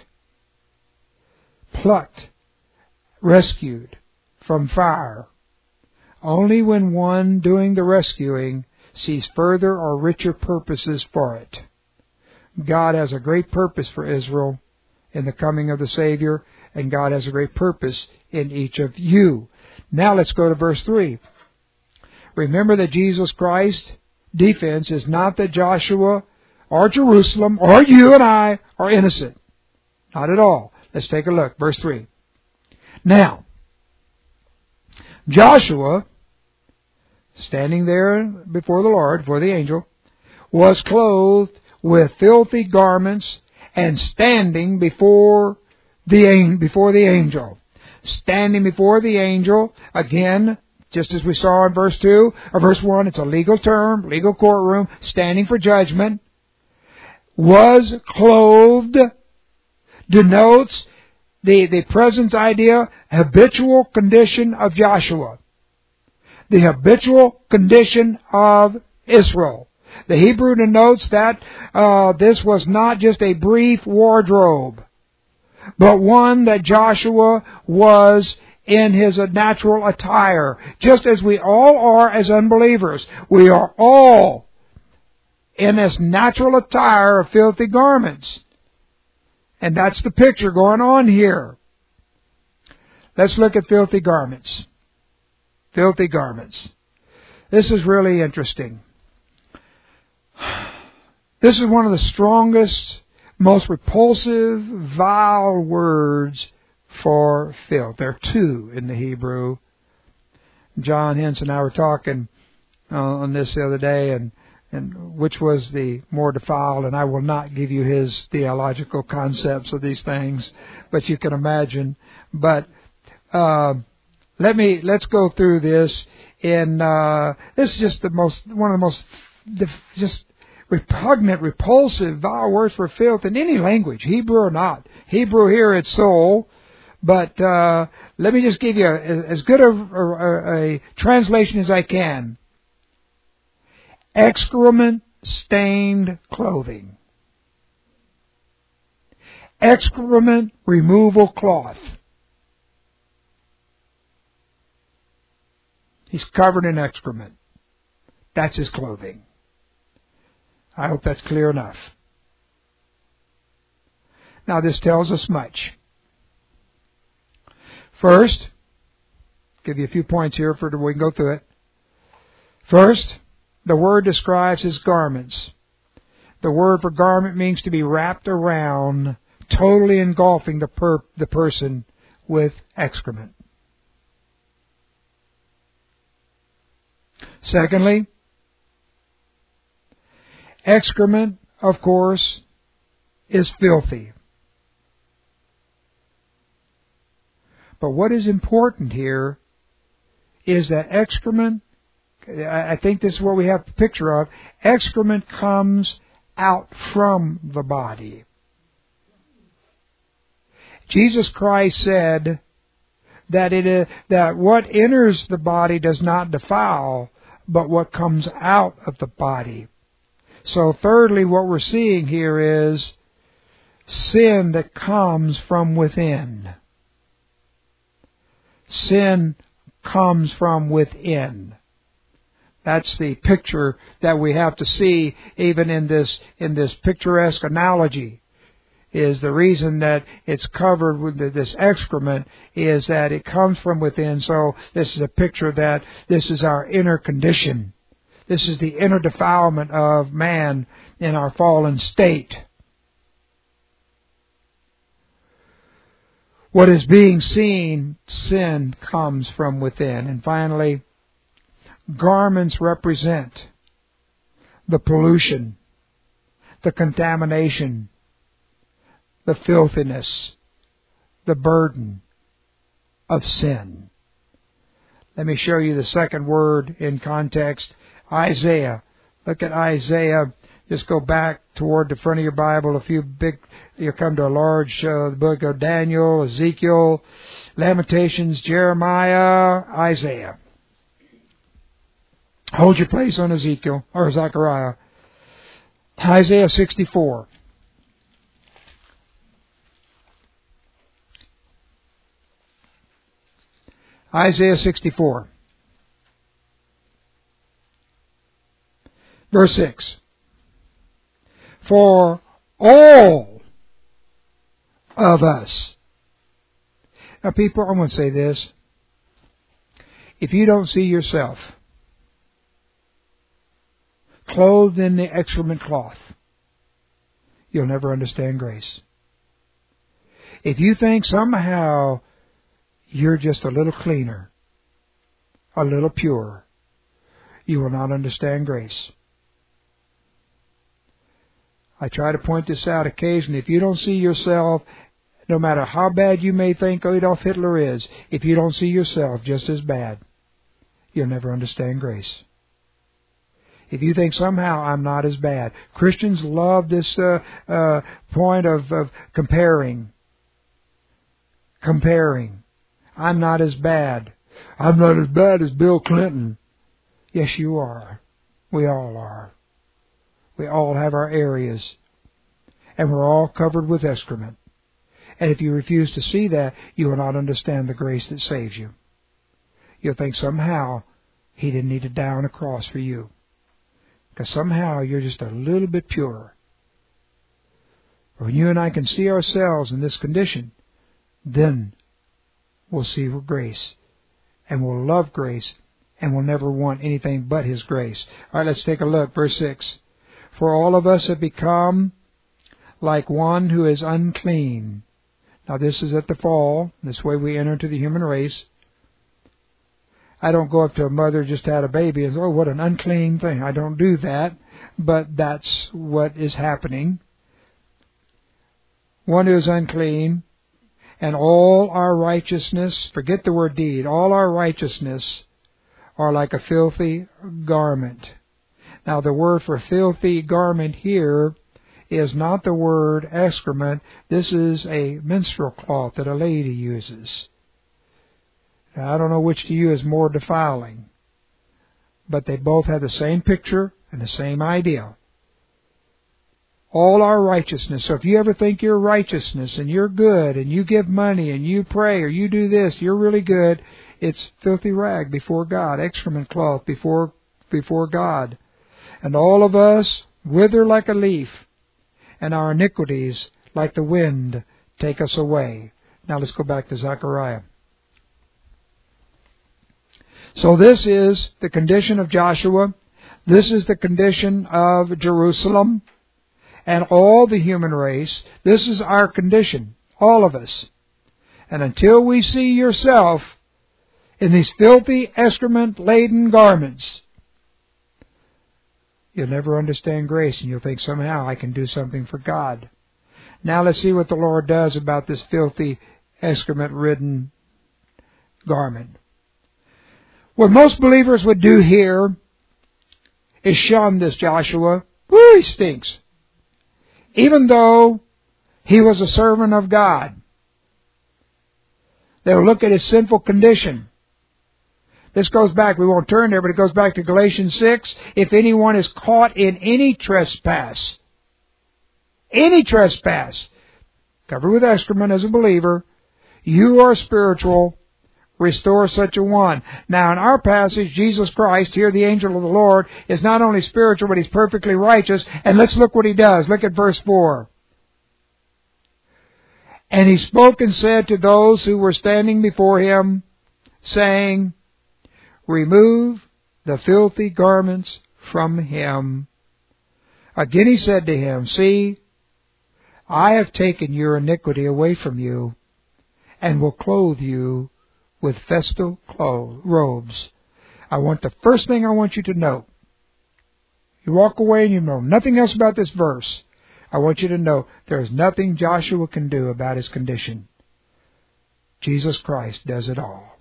rescued from fire, only when one doing the rescuing sees further or richer purposes for it. God has a great purpose for Israel in the coming of the Savior, and God has a great purpose in each of you. Now let's go to verse 3. Remember that Jesus Christ's defense is not that Joshua or Jerusalem or you and I are innocent. Not at all. Let's take a look. Verse 3. Now, Joshua, standing there before the Lord, before the angel, was clothed with filthy garments and standing before the angel. Standing before the angel, again, just as we saw in verse 2 or verse 1, it's a legal term, legal courtroom, standing for judgment. Was clothed denotes the presence idea, habitual condition of Joshua. The habitual condition of Israel. The Hebrew denotes that this was not just a brief wardrobe, but one that Joshua was in his natural attire, just as we all are as unbelievers. We are all in this natural attire of filthy garments. And that's the picture going on here. Let's look at filthy garments. Filthy garments. This is really interesting. This is one of the strongest, most repulsive, vile words for filth. There are two in the Hebrew. John Henson and I were talking on this the other day, and which was the more defiled, and I will not give you his theological concepts of these things, but you can imagine. But let's go through this. This is just one of the most just repugnant, repulsive, vile words for filth in any language, Hebrew or not. Hebrew here it's soul, but let me just give you as good a translation as I can. Excrement-stained clothing. Excrement removal cloth. He's covered in excrement. That's his clothing. I hope that's clear enough. Now this tells us much. First, give you a few points here we can go through it. First, the word describes his garments. The word for garment means to be wrapped around, totally engulfing the person with excrement. Secondly, excrement, of course, is filthy. But what is important here is that excrement, I think this is what we have a picture of, excrement comes out from the body. Jesus Christ said that what enters the body does not defile, but what comes out of the body. So thirdly, what we're seeing here is sin that comes from within. Sin comes from within. That's the picture that we have to see even in this picturesque analogy. Is the reason that it's covered with this excrement is that it comes from within. So this is a picture that this is our inner condition. This is the inner defilement of man in our fallen state. What is being seen, sin comes from within. And finally, garments represent the pollution, the contamination, the filthiness, the burden of sin. Let me show you the second word in context. Isaiah. Look at Isaiah. Just go back toward the front of your Bible. You come to a large the book of Daniel, Ezekiel, Lamentations, Jeremiah, Isaiah. Hold your place on Ezekiel or Zechariah. Isaiah 64. Isaiah 64. Verse 6. For all of us. Now people, I'm going to say this. If you don't see yourself clothed in the excrement cloth, you'll never understand grace. If you think somehow you're just a little cleaner, a little purer, you will not understand grace. I try to point this out occasionally. If you don't see yourself, no matter how bad you may think Adolf Hitler is, if you don't see yourself just as bad, you'll never understand grace. If you think somehow I'm not as bad. Christians love this point of comparing. I'm not as bad. I'm not as bad as Bill Clinton. Yes, you are. We all are. We all have our areas. And we're all covered with excrement. And if you refuse to see that, you will not understand the grace that saves you. You'll think somehow He didn't need to die on a cross for you. Because somehow you're just a little bit purer. When you and I can see ourselves in this condition, then we'll see grace. And we'll love grace. And we'll never want anything but His grace. All right, let's take a look. Verse 6. For all of us have become like one who is unclean. Now this is at the fall. This way we enter into the human race. I don't go up to a mother who just had a baby and say, oh, what an unclean thing. I don't do that. But that's what is happening. One who is unclean. And all our righteousness, forget the word deed, all our righteousness are like a filthy garment. Now the word for filthy garment here is not the word excrement. This is a menstrual cloth that a lady uses. Now, I don't know which to you is more defiling, but they both have the same picture and the same idea. All our righteousness. So if you ever think your righteousness and you're good and you give money and you pray or you do this, you're really good, it's filthy rag before God, excrement cloth before God. And all of us wither like a leaf, and our iniquities, like the wind, take us away. Now let's go back to Zechariah. So this is the condition of Joshua. This is the condition of Jerusalem and all the human race. This is our condition, all of us. And until we see yourself in these filthy, excrement-laden garments, you'll never understand grace, and you'll think somehow I can do something for God. Now let's see what the Lord does about this filthy, excrement-ridden garment. What most believers would do here is shun this Joshua. Woo, he stinks. Even though he was a servant of God. They'll look at his sinful condition. This goes back, we won't turn there, but it goes back to Galatians 6. If anyone is caught in any trespass, covered with excrement as a believer, you are spiritual, restore such a one. Now in our passage, Jesus Christ, here the angel of the Lord, is not only spiritual, but he's perfectly righteous. And let's look what he does. Look at verse 4. And he spoke and said to those who were standing before him, saying, remove the filthy garments from him. Again he said to him, see, I have taken your iniquity away from you, and will clothe you with festal robes. The first thing I want you to know, you walk away and you know nothing else about this verse. I want you to know there is nothing Joshua can do about his condition. Jesus Christ does it all.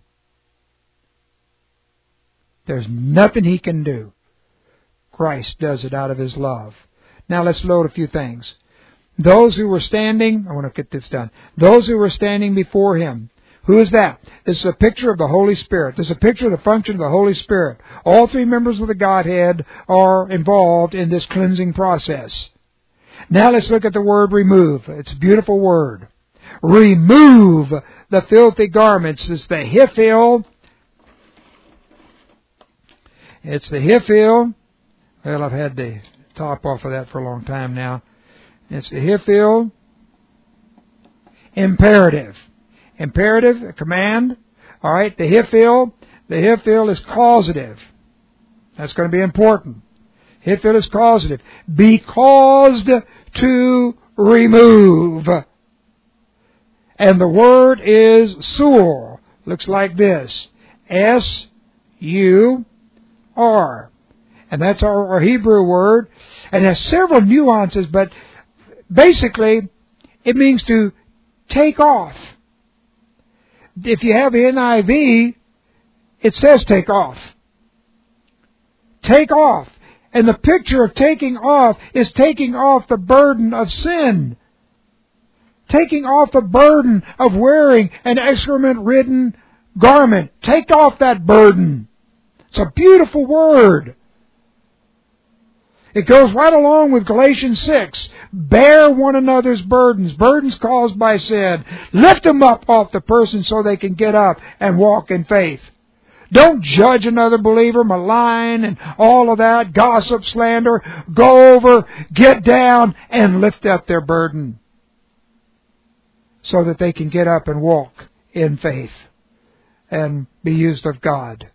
There's nothing he can do. Christ does it out of his love. Now let's load a few things. Those who were standing, I want to get this done. Those who were standing before him. Who is that? This is a picture of the Holy Spirit. This is a picture of the function of the Holy Spirit. All three members of the Godhead are involved in this cleansing process. Now let's look at the word remove. It's a beautiful word. Remove the filthy garments. It's the hiphil. It's the hiphil. Well, I've had the top off of that for a long time now. It's the hiphil imperative. Imperative, a command. All right, the hiphil is causative. That's going to be important. Hiphil is causative. Be caused to remove. And the word is sur. Looks like this. S-U-R. And that's our Hebrew word. And it has several nuances, but basically it means to take off. If you have the NIV, it says take off. Take off. And the picture of taking off is taking off the burden of sin. Taking off the burden of wearing an excrement-ridden garment. Take off that burden. It's a beautiful word. It goes right along with Galatians 6. Bear one another's burdens. Burdens caused by sin. Lift them up off the person so they can get up and walk in faith. Don't judge another believer, malign and all of that, gossip, slander. Go over, get down, and lift up their burden so that they can get up and walk in faith and be used of God.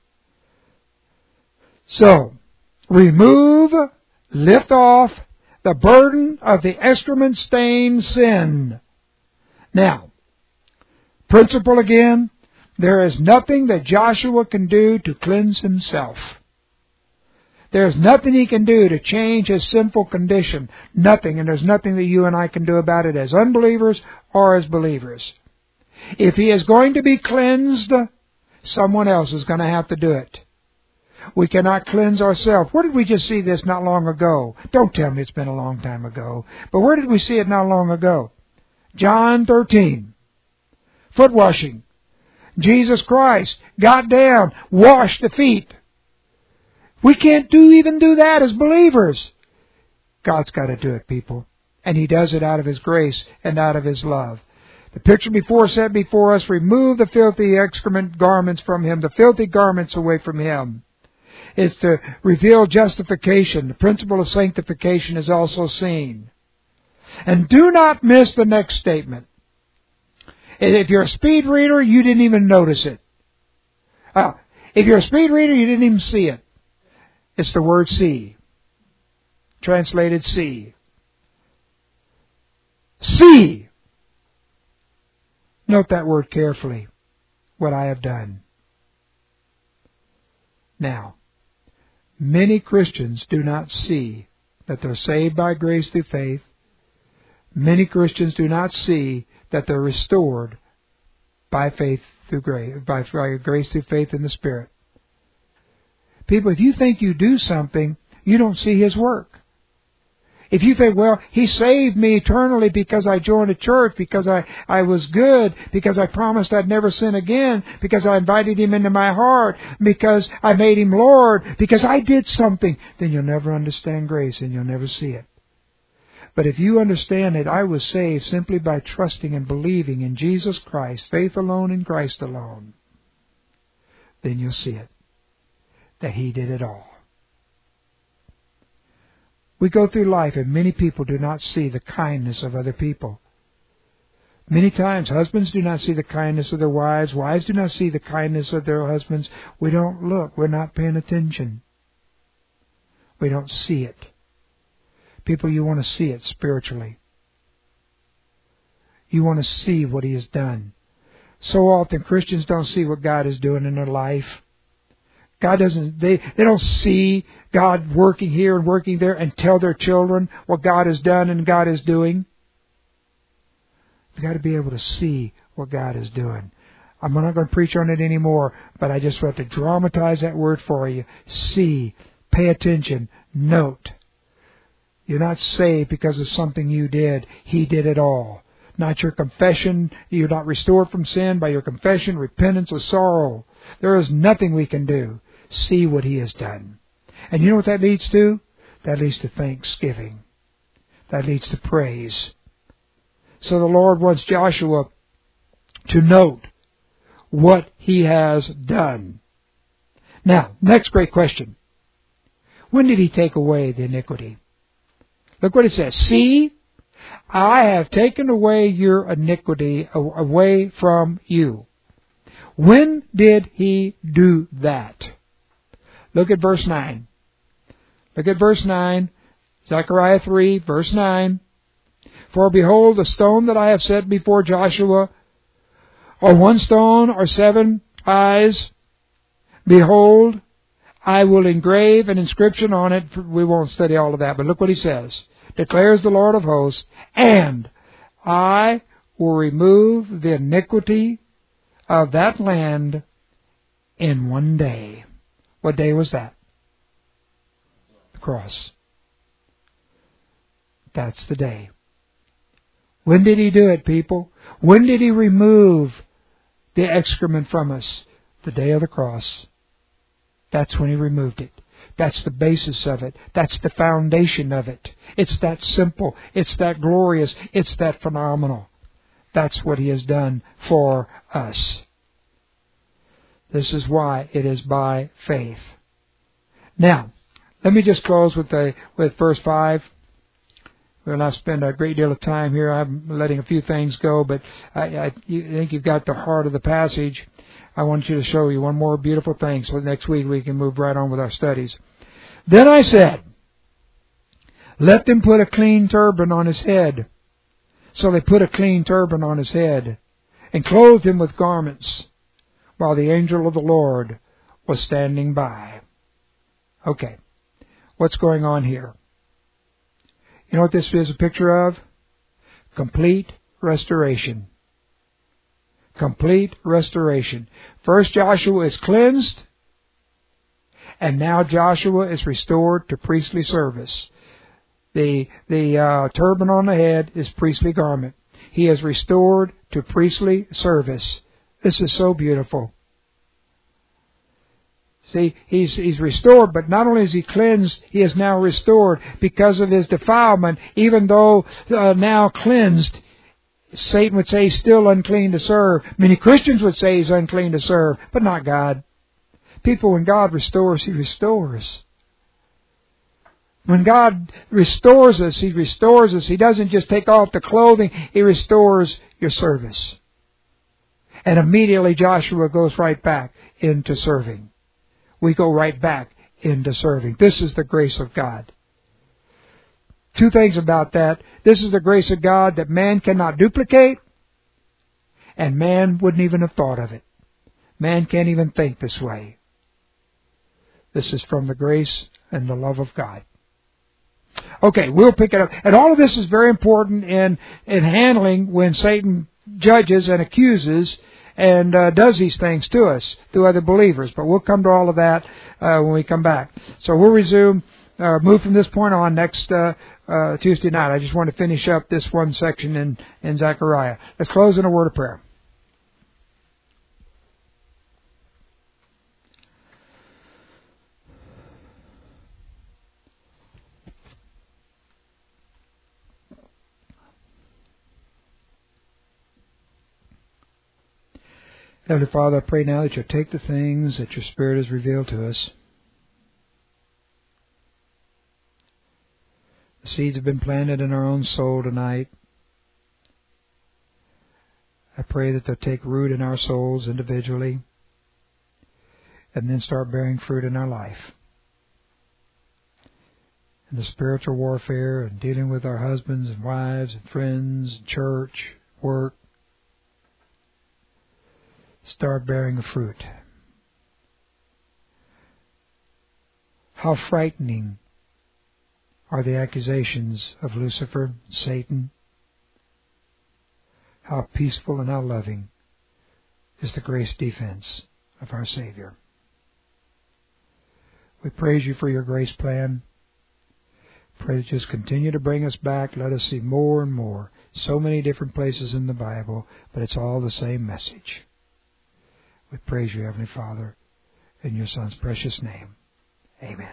So, remove, lift off the burden of the excrement-stained sin. Now, principle again, there is nothing that Joshua can do to cleanse himself. There's nothing he can do to change his sinful condition. Nothing, and there's nothing that you and I can do about it as unbelievers or as believers. If he is going to be cleansed, someone else is going to have to do it. We cannot cleanse ourselves. Where did we just see this not long ago? Don't tell me it's been a long time ago. But where did we see it not long ago? John 13. Foot washing. Jesus Christ got down, washed the feet. We can't even do that as believers. God's got to do it, people. And He does it out of His grace and out of His love. The picture before set before us, remove the filthy excrement garments from Him, the filthy garments away from Him. It's to reveal justification. The principle of sanctification is also seen. And do not miss the next statement. If you're a speed reader, you didn't even notice it. If you're a speed reader, you didn't even see it. It's the word see. Translated see. See. Note that word carefully. What I have done. Now, many Christians do not see that they're saved by grace through faith. Many Christians do not see that they're restored by faith through grace, by grace through faith in the Spirit. People, if you think you do something, you don't see His work. If you think, well, He saved me eternally because I joined a church, because I was good, because I promised I'd never sin again, because I invited Him into my heart, because I made Him Lord, because I did something, then you'll never understand grace and you'll never see it. But if you understand that I was saved simply by trusting and believing in Jesus Christ, faith alone in Christ alone, then you'll see it, that He did it all. We go through life and many people do not see the kindness of other people. Many times husbands do not see the kindness of their wives. Wives do not see the kindness of their husbands. We don't look. We're not paying attention. We don't see it. People, you want to see it spiritually. You want to see what He has done. So often Christians don't see what God is doing in their life. God doesn't, they don't see God working here and working there and tell their children what God has done and God is doing. You've got to be able to see what God is doing. I'm not going to preach on it anymore, but I just want to dramatize that word for you. See, pay attention, note. You're not saved because of something you did. He did it all. Not your confession. You're not restored from sin by your confession, repentance, or sorrow. There is nothing we can do. See what He has done. And you know what that leads to? That leads to thanksgiving. That leads to praise. So the Lord wants Joshua to note what He has done. Now, next great question. When did He take away the iniquity? Look what it says. See, I have taken away your iniquity away from you. When did He do that? Look at verse 9. Look at verse 9. Zechariah 3, verse 9. For behold, the stone that I have set before Joshua, or one stone or 7 eyes, behold, I will engrave an inscription on it. We won't study all of that, but look what he says. Declares the Lord of hosts, and I will remove the iniquity of that land in one day. What day was that? The cross. That's the day. When did He do it, people? When did He remove the excrement from us? The day of the cross. That's when He removed it. That's the basis of it. That's the foundation of it. It's that simple. It's that glorious. It's that phenomenal. That's what He has done for us. This is why it is by faith. Now, let me just close with verse 5. We'll not spend a great deal of time here. I'm letting a few things go, but I think you've got the heart of the passage. I want you to show you one more beautiful thing so next week we can move right on with our studies. Then I said, let them put a clean turban on his head. So they put a clean turban on his head and clothed him with garments, while the angel of the Lord was standing by. Okay, what's going on here? You know what this is a picture of? Complete restoration. Complete restoration. First Joshua is cleansed, and now Joshua is restored to priestly service. The turban on the head is priestly garment. He is restored to priestly service. This is so beautiful. See, he's restored, but not only is he cleansed, he is now restored because of his defilement. Even though now cleansed, Satan would say he's still unclean to serve. Many Christians would say he's unclean to serve, but not God. People, when God restores, He restores. When God restores us, He restores us. He doesn't just take off the clothing, He restores your service. And immediately Joshua goes right back into serving. we go right back into serving. This is the grace of God. Two things about that. This is the grace of God that man cannot duplicate, and man wouldn't even have thought of it. Man can't even think this way. This is from the grace and the love of God. Okay, we'll pick it up. And all of this is very important in handling when Satan judges and accuses and does these things to us, to other believers. But we'll come to all of that when we come back. So we'll resume, move from this point on next Tuesday night. I just want to finish up this one section in Zechariah. Let's close in a word of prayer. Heavenly Father, I pray now that you'll take the things that your Spirit has revealed to us. The seeds have been planted in our own soul tonight. I pray that they'll take root in our souls individually and then start bearing fruit in our life. In the spiritual warfare and dealing with our husbands and wives and friends, church, work, start bearing the fruit. How frightening are the accusations of Lucifer, Satan. How peaceful and how loving is the grace defense of our Savior. We praise you for your grace plan. Pray that you just continue to bring us back. Let us see more and more. So many different places in the Bible, but it's all the same message. We praise you, Heavenly Father, in your Son's precious name. Amen.